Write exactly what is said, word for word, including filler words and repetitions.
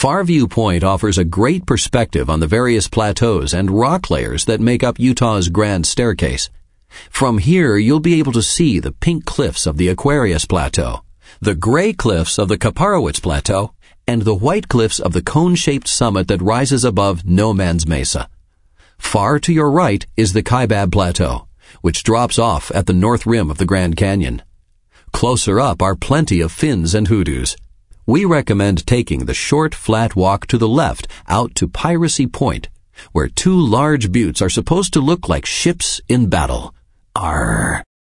Farview Point offers a great perspective on the various plateaus and rock layers that make up Utah's Grand Staircase. From here, you'll be able to see the pink cliffs of the Aquarius Plateau, the gray cliffs of the Kaparowitz Plateau, and the white cliffs of the cone-shaped summit that rises above No Man's Mesa. Far to your right is the Kaibab Plateau, which drops off at the north rim of the Grand Canyon. Closer up are plenty of fins and hoodoos. We recommend taking the short, flat walk to the left out to Piracy Point, where two large buttes are supposed to look like ships in battle. Arr!